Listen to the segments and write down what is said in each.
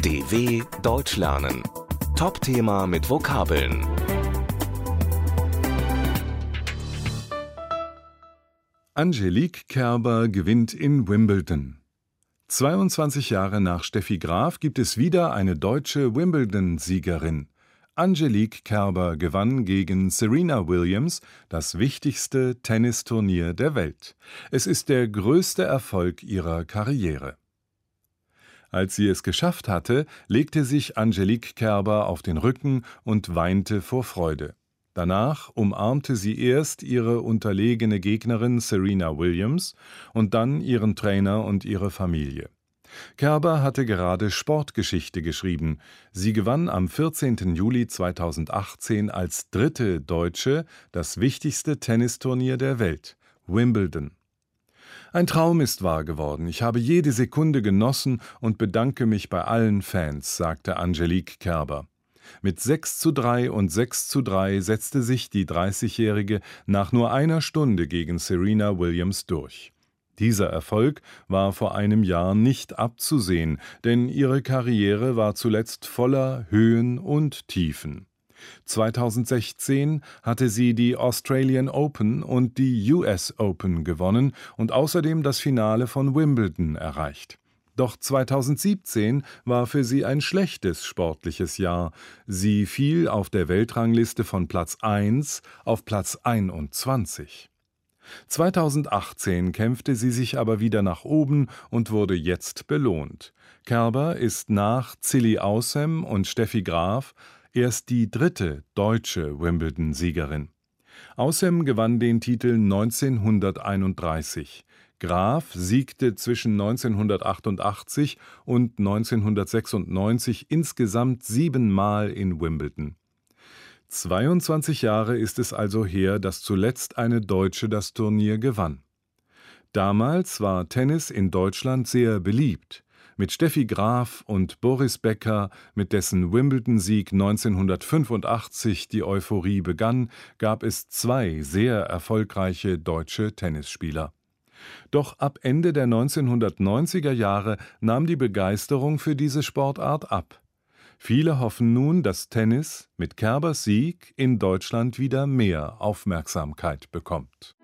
DW Deutsch lernen. Top-Thema mit Vokabeln. Angelique Kerber gewinnt in Wimbledon. 22 Jahre nach Steffi Graf gibt es wieder eine deutsche Wimbledon-Siegerin. Angelique Kerber gewann gegen Serena Williams das wichtigste Tennisturnier der Welt. Es ist der größte Erfolg ihrer Karriere. Als sie es geschafft hatte, legte sich Angelique Kerber auf den Rücken und weinte vor Freude. Danach umarmte sie erst ihre unterlegene Gegnerin Serena Williams und dann ihren Trainer und ihre Familie. Kerber hatte gerade Sportgeschichte geschrieben. Sie gewann am 14. Juli 2018 als dritte Deutsche das wichtigste Tennisturnier der Welt, Wimbledon. Ein Traum ist wahr geworden. Ich habe jede Sekunde genossen und bedanke mich bei allen Fans, sagte Angelique Kerber. Mit 6:3 und 6:3 setzte sich die 30-Jährige nach nur einer Stunde gegen Serena Williams durch. Dieser Erfolg war vor einem Jahr nicht abzusehen, denn ihre Karriere war zuletzt voller Höhen und Tiefen. 2016 hatte sie die Australian Open und die US Open gewonnen und außerdem das Finale von Wimbledon erreicht. Doch 2017 war für sie ein schlechtes sportliches Jahr. Sie fiel auf der Weltrangliste von Platz 1 auf Platz 21. 2018 kämpfte sie sich aber wieder nach oben und wurde jetzt belohnt. Kerber ist nach Zilli Außem und Steffi Graf erst die dritte deutsche Wimbledon-Siegerin. Außem gewann den Titel 1931. Graf siegte zwischen 1988 und 1996 insgesamt 7 Mal in Wimbledon. 22 Jahre ist es also her, dass zuletzt eine Deutsche das Turnier gewann. Damals war Tennis in Deutschland sehr beliebt. Mit Steffi Graf und Boris Becker, mit dessen Wimbledon-Sieg 1985 die Euphorie begann, gab es 2 sehr erfolgreiche deutsche Tennisspieler. Doch ab Ende der 1990er Jahre nahm die Begeisterung für diese Sportart ab. Viele hoffen nun, dass Tennis mit Kerbers Sieg in Deutschland wieder mehr Aufmerksamkeit bekommt.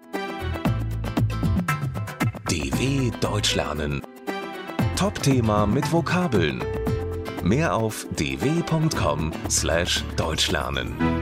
DW Deutsch lernen. Top-Thema mit Vokabeln. Mehr auf dw.com/deutschlernen.